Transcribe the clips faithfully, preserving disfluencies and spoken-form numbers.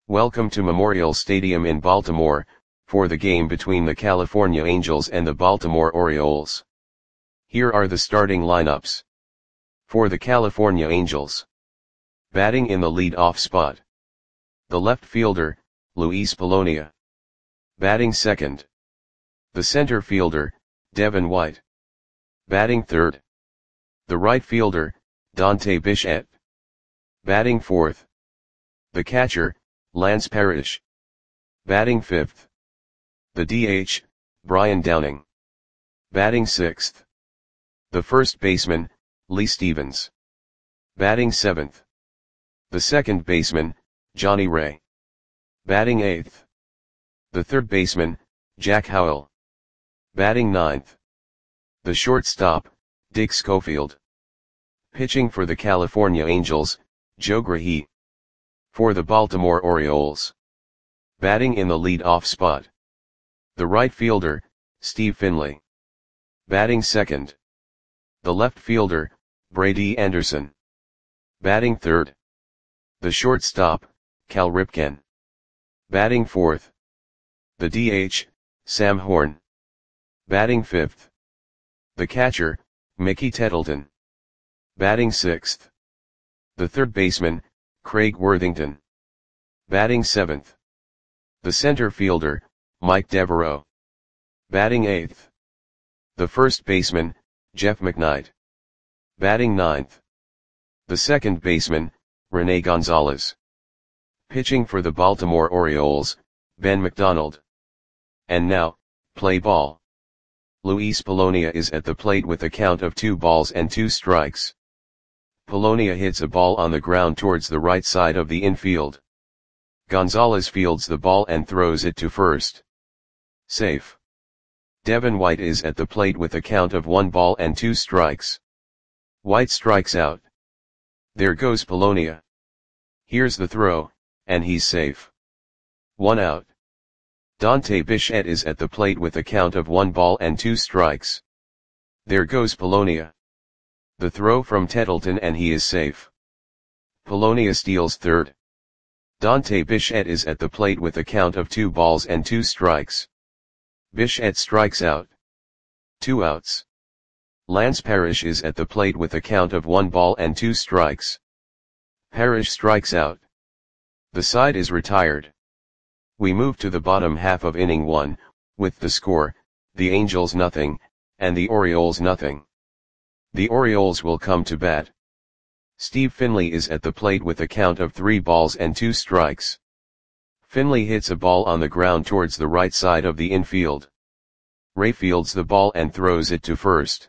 Welcome to Memorial Stadium in Baltimore, for the game between the California Angels and the Baltimore Orioles. Here are the starting lineups. For the California Angels. Batting in the lead-off spot. The left fielder, Luis Polonia. Batting second. The center fielder, Devin White. Batting third. The right fielder, Dante Bichette. Batting fourth. The catcher, Lance Parrish. Batting fifth. The D H, Brian Downing. Batting sixth. The first baseman, Lee Stevens. Batting seventh. The second baseman, Johnny Ray. Batting eighth. The third baseman, Jack Howell. Batting ninth. The shortstop, Dick Schofield. Pitching for the California Angels, Joe Grahey. For the Baltimore Orioles. Batting in the lead-off spot. The right fielder, Steve Finley. Batting second. The left fielder, Brady Anderson. Batting third. The shortstop, Cal Ripken. Batting fourth. The D H, Sam Horn. Batting fifth. The catcher, Mickey Tettleton. Batting sixth. The third baseman, Craig Worthington. Batting seventh. The center fielder, Mike Devereaux. Batting eighth. The first baseman, Jeff McKnight. Batting ninth. The second baseman, Rene Gonzalez. Pitching for the Baltimore Orioles, Ben McDonald. And now, play ball. Luis Polonia is at the plate with a count of two balls and two strikes. Polonia hits a ball on the ground towards the right side of the infield. Gonzalez fields the ball and throws it to first. Safe. Devin White is at the plate with a count of one ball and two strikes. White strikes out. There goes Polonia. Here's the throw, and he's safe. One out. Dante Bichette is at the plate with a count of one ball and two strikes. There goes Polonia. The throw from Tettleton and he is safe. Polonia steals third. Dante Bichette is at the plate with a count of two balls and two strikes. Bichette strikes out. Two outs. Lance Parrish is at the plate with a count of one ball and two strikes. Parrish strikes out. The side is retired. We move to the bottom half of inning one, with the score, the Angels nothing, and the Orioles nothing. The Orioles will come to bat. Steve Finley is at the plate with a count of three balls and two strikes. Finley hits a ball on the ground towards the right side of the infield. Ray fields the ball and throws it to first.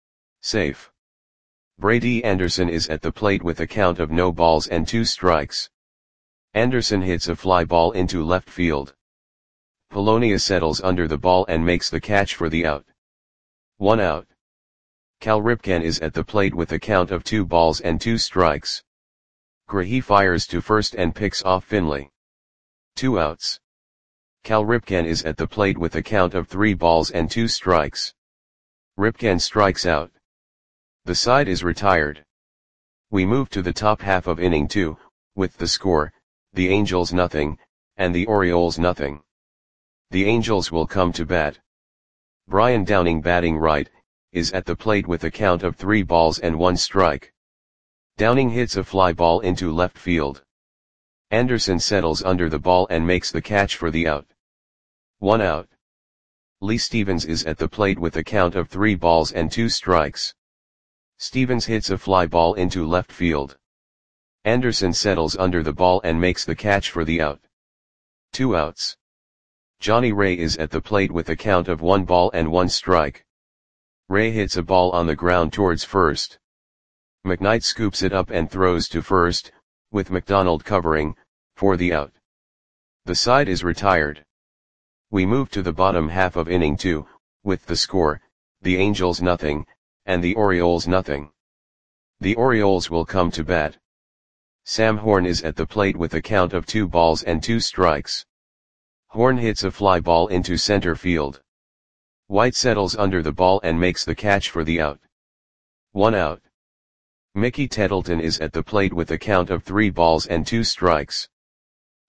Safe. Brady Anderson is at the plate with a count of no balls and two strikes. Anderson hits a fly ball into left field. Polonia settles under the ball and makes the catch for the out. One out. Cal Ripken is at the plate with a count of two balls and two strikes. Grahey fires to first and picks off Finley. Two outs. Cal Ripken is at the plate with a count of three balls and two strikes. Ripken strikes out. The side is retired. We move to the top half of inning two, with the score, the Angels nothing, and the Orioles nothing. The Angels will come to bat. Brian Downing batting right, is at the plate with a count of three balls and one strike. Downing hits a fly ball into left field. Anderson settles under the ball and makes the catch for the out. One out. Lee Stevens is at the plate with a count of three balls and two strikes. Stevens hits a fly ball into left field. Anderson settles under the ball and makes the catch for the out. Two outs. Johnny Ray is at the plate with a count of one ball and one strike. Ray hits a ball on the ground towards first. McKnight scoops it up and throws to first, with McDonald covering, for the out. The side is retired. We move to the bottom half of inning two, with the score, the Angels nothing, and the Orioles nothing. The Orioles will come to bat. Sam Horn is at the plate with a count of two balls and two strikes. Horn hits a fly ball into center field. White settles under the ball and makes the catch for the out. One out. Mickey Tettleton is at the plate with a count of three balls and two strikes.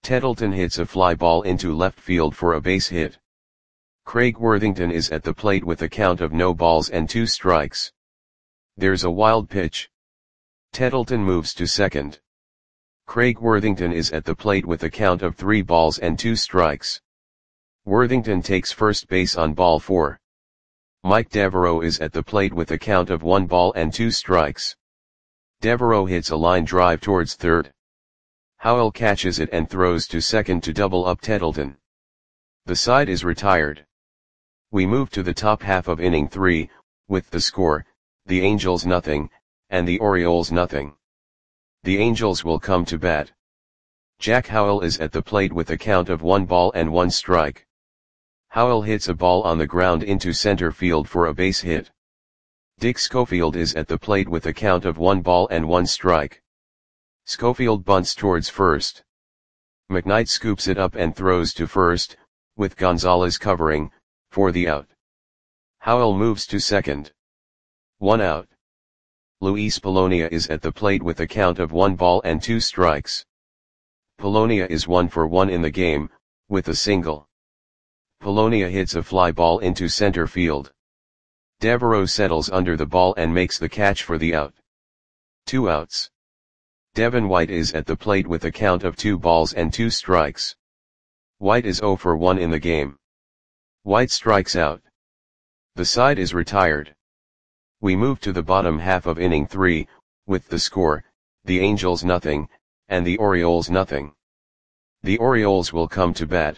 Tettleton hits a fly ball into left field for a base hit. Craig Worthington is at the plate with a count of no balls and two strikes. There's a wild pitch. Tettleton moves to second. Craig Worthington is at the plate with a count of three balls and two strikes. Worthington takes first base on ball four. Mike Devereaux is at the plate with a count of one ball and two strikes. Devereaux hits a line drive towards third. Howell catches it and throws to second to double up Tettleton. The side is retired. We move to the top half of inning three, with the score, the Angels nothing, and the Orioles nothing. The Angels will come to bat. Jack Howell is at the plate with a count of one ball and one strike. Howell hits a ball on the ground into center field for a base hit. Dick Schofield is at the plate with a count of one ball and one strike. Schofield bunts towards first. McKnight scoops it up and throws to first, with Gonzalez covering, for the out. Howell moves to second. One out. Luis Polonia is at the plate with a count of one ball and two strikes. Polonia is one for one in the game, with a single. Polonia hits a fly ball into center field. Devereaux settles under the ball and makes the catch for the out. Two outs. Devin White is at the plate with a count of two balls and two strikes. White is zero for one in the game. White strikes out. The side is retired. We move to the bottom half of inning three, with the score, the Angels nothing, and the Orioles nothing. The Orioles will come to bat.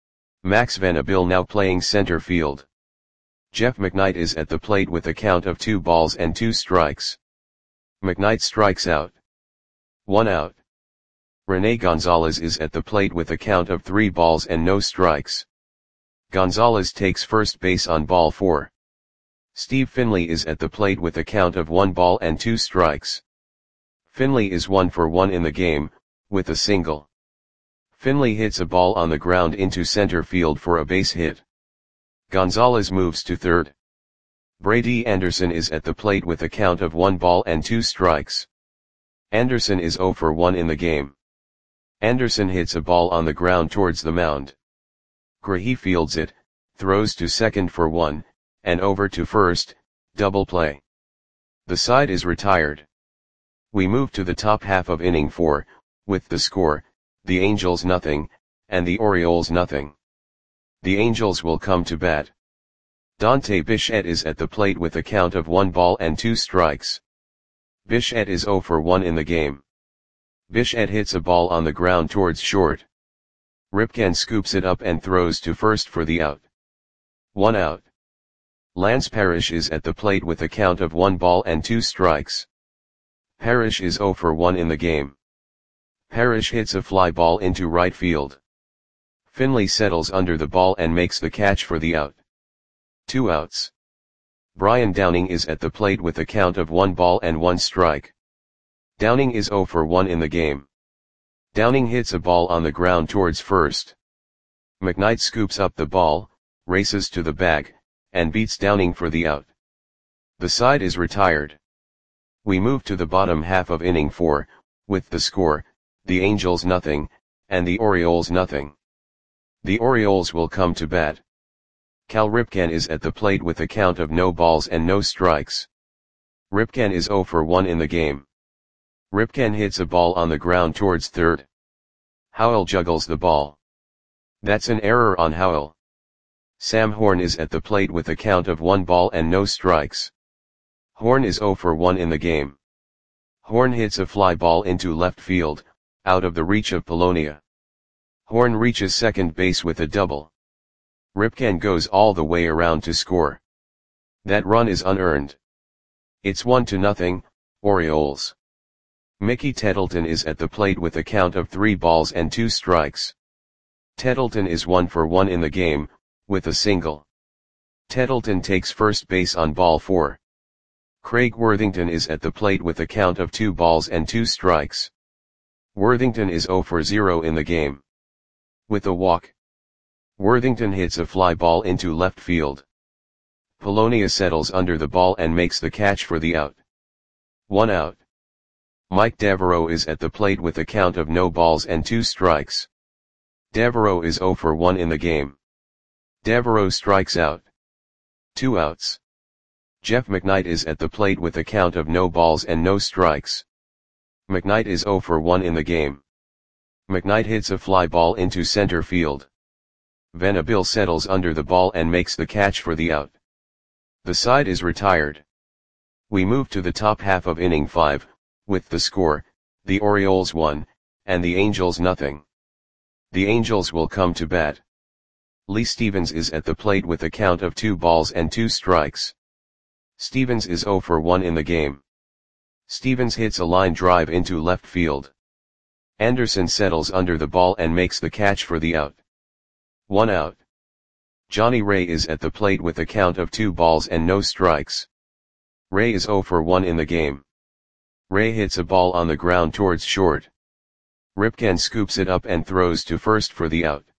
Max Venable now playing center field. Jeff McKnight is at the plate with a count of two balls and two strikes. McKnight strikes out. One out. Rene Gonzalez is at the plate with a count of three balls and no strikes. Gonzalez takes first base on ball four. Steve Finley is at the plate with a count of one ball and two strikes. Finley is one for one in the game, with a single. Finley hits a ball on the ground into center field for a base hit. Gonzalez moves to third. Brady Anderson is at the plate with a count of one ball and two strikes. Anderson is zero for one in the game. Anderson hits a ball on the ground towards the mound. Grahey fields it, throws to second for one, and over to first, double play. The side is retired. We move to the top half of inning four, with the score, the Angels nothing, and the Orioles nothing. The Angels will come to bat. Dante Bichette is at the plate with a count of one ball and two strikes. Bichette is zero for one in the game. Bichette hits a ball on the ground towards short. Ripken scoops it up and throws to first for the out. One out. Lance Parrish is at the plate with a count of one ball and two strikes. Parrish is zero for one in the game. Parrish hits a fly ball into right field. Finley settles under the ball and makes the catch for the out. Two outs. Brian Downing is at the plate with a count of one ball and one strike. Downing is zero for one in the game. Downing hits a ball on the ground towards first. McKnight scoops up the ball, races to the bag, and beats Downing for the out. The side is retired. We move to the bottom half of inning four, with the score, the Angels nothing, and the Orioles nothing. The Orioles will come to bat. Cal Ripken is at the plate with a count of no balls and no strikes. Ripken is zero for one in the game. Ripken hits a ball on the ground towards third. Howell juggles the ball. That's an error on Howell. Sam Horn is at the plate with a count of one ball and no strikes. Horn is zero for one in the game. Horn hits a fly ball into left field, out of the reach of Polonia. Horn reaches second base with a double. Ripken goes all the way around to score. That run is unearned. It's one to nothing, Orioles. Mickey Tettleton is at the plate with a count of three balls and two strikes. Tettleton is one for one in the game, with a single. Tettleton takes first base on ball four. Craig Worthington is at the plate with a count of two balls and two strikes. Worthington is zero for zero in the game. With a walk. Worthington hits a fly ball into left field. Polonia settles under the ball and makes the catch for the out. One out. Mike Devereaux is at the plate with a count of no balls and two strikes. Devereaux is zero for one in the game. Devereaux strikes out. Two outs. Jeff McKnight is at the plate with a count of no balls and no strikes. McKnight is zero for one in the game. McKnight hits a fly ball into center field. Venable settles under the ball and makes the catch for the out. The side is retired. We move to the top half of inning five, with the score, the Orioles one, and the Angels nothing. The Angels will come to bat. Lee Stevens is at the plate with a count of two balls and two strikes. Stevens is zero for one in the game. Stevens hits a line drive into left field. Anderson settles under the ball and makes the catch for the out. One out. Johnny Ray is at the plate with a count of two balls and no strikes. Ray is zero for one in the game. Ray hits a ball on the ground towards short. Ripken scoops it up and throws to first for the out.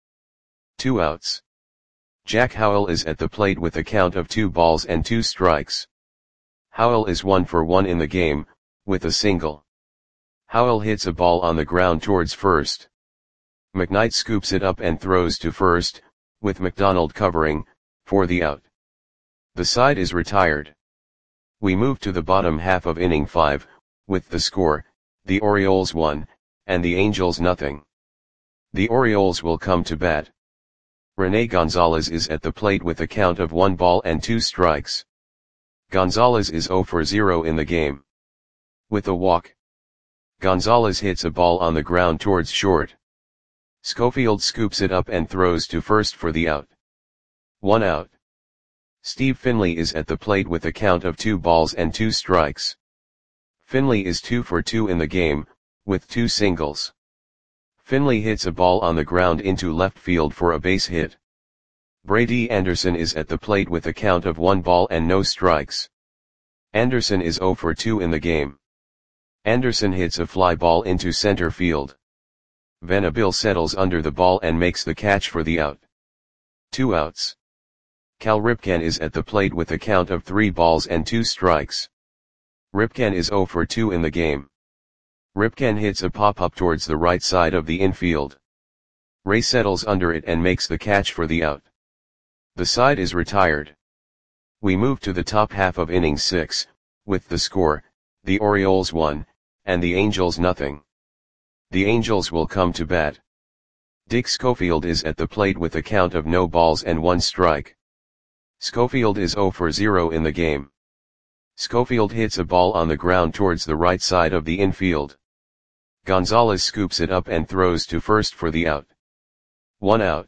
Two outs. Jack Howell is at the plate with a count of two balls and two strikes. Howell is one for one in the game, with a single. Howell hits a ball on the ground towards first. McKnight scoops it up and throws to first, with McDonald covering, for the out. The side is retired. We move to the bottom half of inning five, with the score, the Orioles one, and the Angels nothing. The Orioles will come to bat. Rene Gonzalez is at the plate with a count of one ball and two strikes. Gonzalez is zero for zero in the game. With a walk. Gonzalez hits a ball on the ground towards short. Schofield scoops it up and throws to first for the out. One out. Steve Finley is at the plate with a count of two balls and two strikes. Finley is two for two in the game, with two singles. Finley hits a ball on the ground into left field for a base hit. Brady Anderson is at the plate with a count of one ball and no strikes. Anderson is zero for two in the game. Anderson hits a fly ball into center field. Venable settles under the ball and makes the catch for the out. Two outs. Cal Ripken is at the plate with a count of three balls and two strikes. Ripken is zero for two in the game. Ripken hits a pop-up towards the right side of the infield. Ray settles under it and makes the catch for the out. The side is retired. We move to the top half of inning six, with the score, the Orioles one, and the Angels nothing. The Angels will come to bat. Dick Schofield is at the plate with a count of no balls and one strike. Schofield is zero for zero in the game. Schofield hits a ball on the ground towards the right side of the infield. Gonzalez scoops it up and throws to first for the out. One out.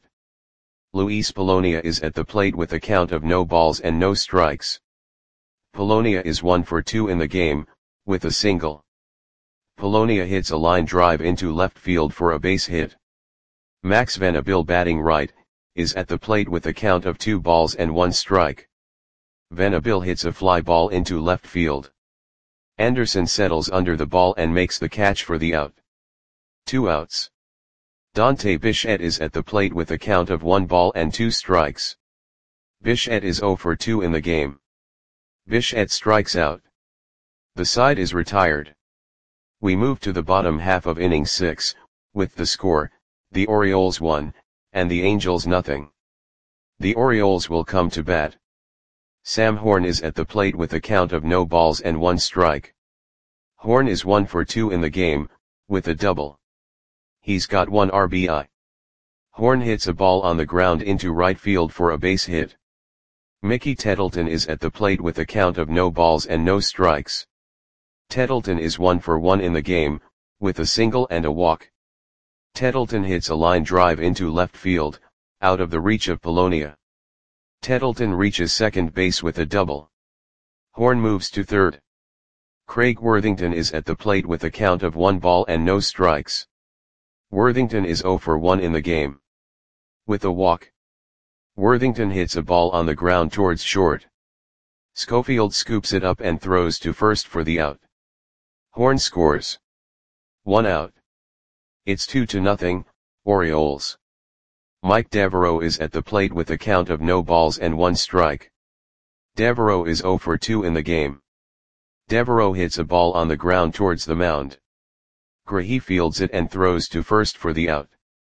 Luis Polonia is at the plate with a count of no balls and no strikes. Polonia is one for two in the game, with a single. Polonia hits a line drive into left field for a base hit. Max Venable, batting right, is at the plate with a count of two balls and one strike. Venable hits a fly ball into left field. Anderson settles under the ball and makes the catch for the out. Two outs. Dante Bichette is at the plate with a count of one ball and two strikes. Bichette is zero for two in the game. Bichette strikes out. The side is retired. We move to the bottom half of inning six, with the score, the Orioles one, and the Angels nothing. The Orioles will come to bat. Sam Horn is at the plate with a count of no balls and one strike. Horn is one for two in the game, with a double. He's got one R B I. Horn hits a ball on the ground into right field for a base hit. Mickey Tettleton is at the plate with a count of no balls and no strikes. Tettleton is one for one in the game, with a single and a walk. Tettleton hits a line drive into left field, out of the reach of Polonia. Tettleton reaches second base with a double. Horn moves to third. Craig Worthington is at the plate with a count of one ball and no strikes. Worthington is zero for one in the game. With a walk. Worthington hits a ball on the ground towards short. Schofield scoops it up and throws to first for the out. Horn scores. One out. It's two to nothing, Orioles. Mike Devereaux is at the plate with a count of no balls and one strike. Devereaux is zero for two in the game. Devereaux hits a ball on the ground towards the mound. Grahey fields it and throws to first for the out.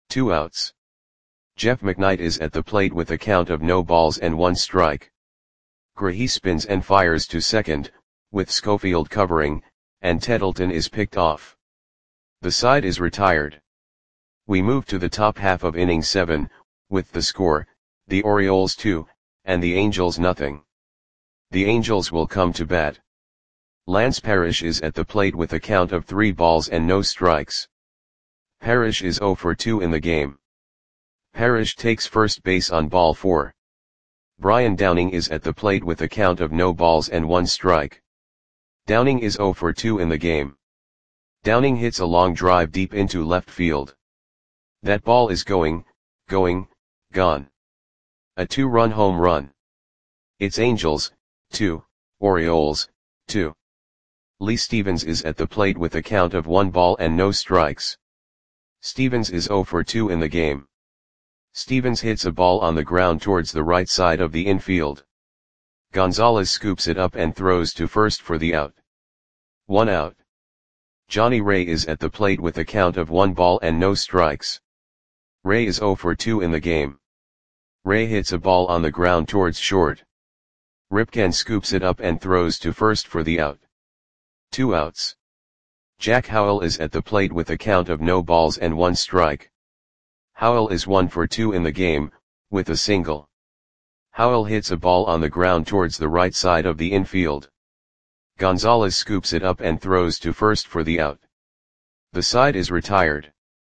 Two outs. Jeff McKnight is at the plate with a count of no balls and one strike. Grahey spins and fires to second, with Schofield covering, and Tettleton is picked off. The side is retired. We move to the top half of inning seven, with the score, the Orioles two, and the Angels nothing. The Angels will come to bat. Lance Parrish is at the plate with a count of three balls and no strikes. Parrish is oh for two in the game. Parrish takes first base on ball four. Brian Downing is at the plate with a count of no balls and one strike. Downing is oh for two in the game. Downing hits a long drive deep into left field. That ball is going, going, gone. A two-run home run. It's Angels, two, Orioles, two. Lee Stevens is at the plate with a count of one ball and no strikes. Stevens is oh for two in the game. Stevens hits a ball on the ground towards the right side of the infield. Gonzalez scoops it up and throws to first for the out. One out. Johnny Ray is at the plate with a count of one ball and no strikes. Ray is oh for two in the game. Ray hits a ball on the ground towards short. Ripken scoops it up and throws to first for the out. Two outs. Jack Howell is at the plate with a count of no balls and one strike. Howell is one for two in the game, with a single. Howell hits a ball on the ground towards the right side of the infield. Gonzalez scoops it up and throws to first for the out. The side is retired.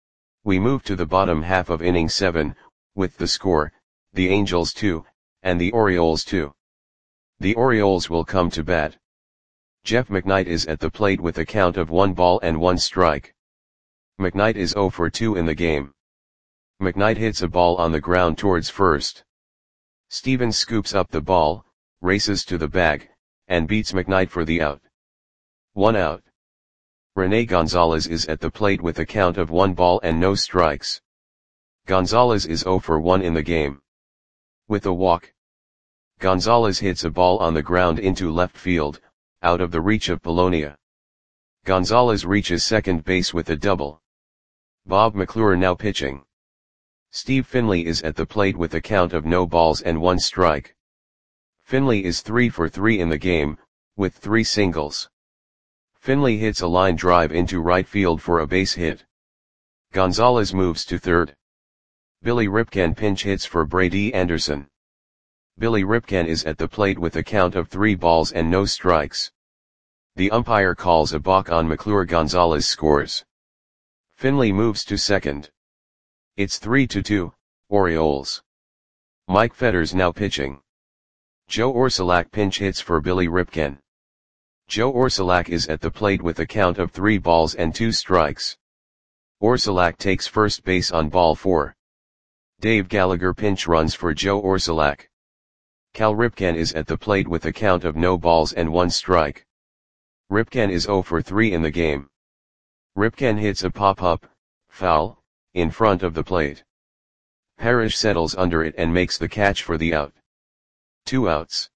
We move to the bottom half of inning seven, with the score, the Angels two, and the Orioles two. The Orioles will come to bat. Jeff McKnight is at the plate with a count of one ball and one strike. McKnight is oh for two in the game. McKnight hits a ball on the ground towards first. Stevens scoops up the ball, races to the bag, and beats McKnight for the out. One out. Rene Gonzalez is at the plate with a count of one ball and no strikes. Gonzalez is oh for one in the game. With a walk. Gonzalez hits a ball on the ground into left field, out of the reach of Polonia. Gonzalez reaches second base with a double. Bob McClure now pitching. Steve Finley is at the plate with a count of no balls and one strike. Finley is three for three in the game, with three singles. Finley hits a line drive into right field for a base hit. Gonzalez moves to third. Billy Ripken pinch hits for Brady Anderson. Billy Ripken is at the plate with a count of three balls and no strikes. The umpire calls a balk on McClure. Gonzalez scores. Finley moves to second. It's three to two, Orioles. Mike Fetters now pitching. Joe Orsulak pinch hits for Billy Ripken. Joe Orsulak is at the plate with a count of three balls and two strikes. Orsulak takes first base on ball four. Dave Gallagher pinch runs for Joe Orsulak. Cal Ripken is at the plate with a count of no balls and one strike. Ripken is oh for three in the game. Ripken hits a pop-up, foul, in front of the plate. Parrish settles under it and makes the catch for the out. Two outs.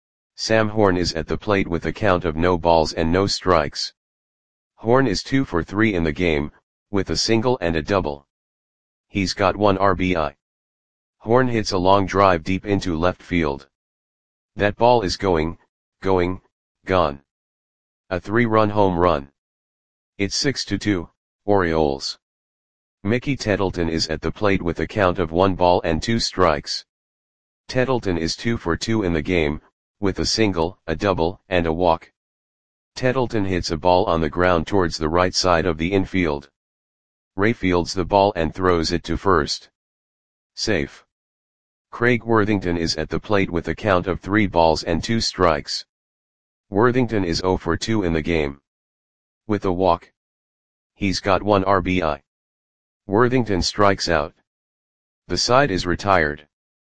Sam Horn is at the plate with a count of no balls and no strikes. Horn is two for three in the game, with a single and a double. He's got one R B I. Horn hits a long drive deep into left field. That ball is going, going, gone. A three-run home run. It's six to two, Orioles. Mickey Tettleton is at the plate with a count of one ball and two strikes. Tettleton is two for two in the game, with a single, a double, and a walk. Tettleton hits a ball on the ground towards the right side of the infield. Ray fields the ball and throws it to first. Safe. Craig Worthington is at the plate with a count of three balls and two strikes. Worthington is oh for two in the game. With a walk. He's got one R B I. Worthington strikes out. The side is retired.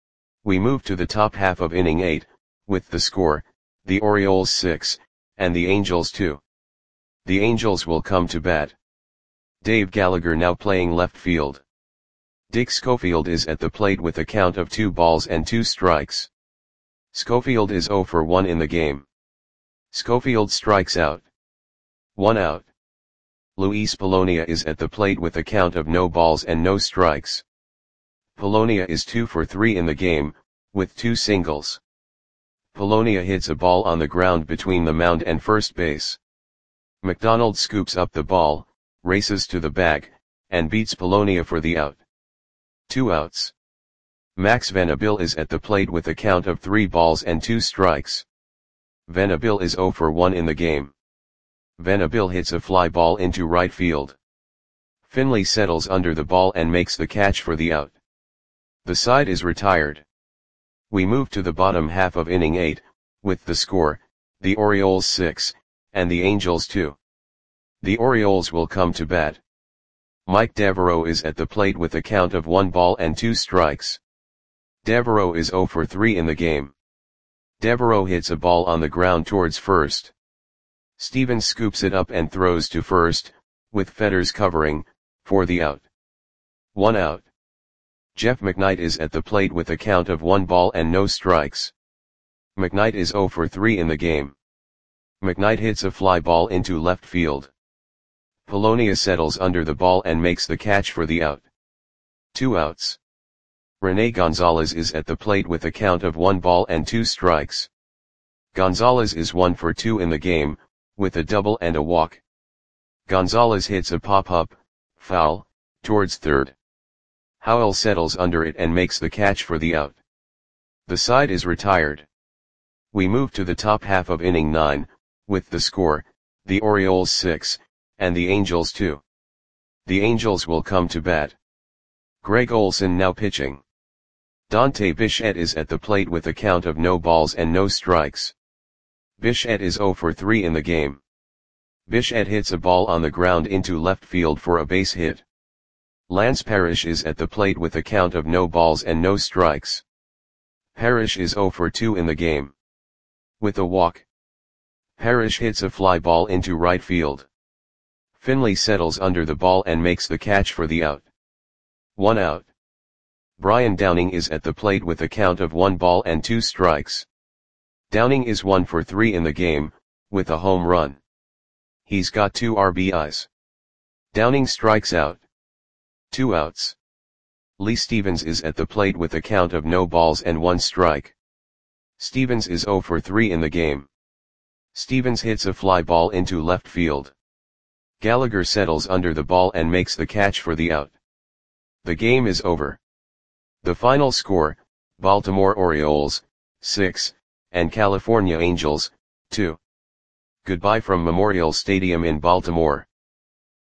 We move to the top half of inning eight, with the score, the Orioles six, and the Angels two. The Angels will come to bat. Dave Gallagher now playing left field. Dick Schofield is at the plate with a count of two balls and two strikes. Schofield is oh for one in the game. Schofield strikes out. One out. Luis Polonia is at the plate with a count of no balls and no strikes. Polonia is two for three in the game, with two singles. Polonia hits a ball on the ground between the mound and first base. McDonald scoops up the ball, races to the bag, and beats Polonia for the out. Two outs. Max Venabil is at the plate with a count of three balls and two strikes. Venabil is zero for one in the game. Venabil hits a fly ball into right field. Finley settles under the ball and makes the catch for the out. The side is retired. We move to the bottom half of inning eight, with the score, the Orioles six, and the Angels two. The Orioles will come to bat. Mike Devereaux is at the plate with a count of one ball and two strikes. Devereaux is zero for three in the game. Devereaux hits a ball on the ground towards first. Stevens scoops it up and throws to first, with Fetters covering, for the out. One out. Jeff McKnight is at the plate with a count of one ball and no strikes. McKnight is zero for three in the game. McKnight hits a fly ball into left field. Polonia settles under the ball and makes the catch for the out. Two outs. Rene Gonzalez is at the plate with a count of one ball and two strikes. Gonzalez is one for two in the game, with a double and a walk. Gonzalez hits a pop-up, foul, towards third. Howell settles under it and makes the catch for the out. The side is retired. We move to the top half of inning nine, with the score, the Orioles six, and the Angels two. The Angels will come to bat. Greg Olson now pitching. Dante Bichette is at the plate with a count of no balls and no strikes. Bichette is zero for three in the game. Bichette hits a ball on the ground into left field for a base hit. Lance Parrish is at the plate with a count of no balls and no strikes. Parrish is zero for two in the game. With a walk. Parrish hits a fly ball into right field. Finley settles under the ball and makes the catch for the out. One out. Brian Downing is at the plate with a count of one ball and two strikes. Downing is one for three in the game, with a home run. He's got two R B Is. Downing strikes out. Two outs. Lee Stevens is at the plate with a count of no balls and one strike. Stevens is zero for three in the game. Stevens hits a fly ball into left field. Gallagher settles under the ball and makes the catch for the out. The game is over. The final score, Baltimore Orioles, six, and California Angels, two. Goodbye from Memorial Stadium in Baltimore.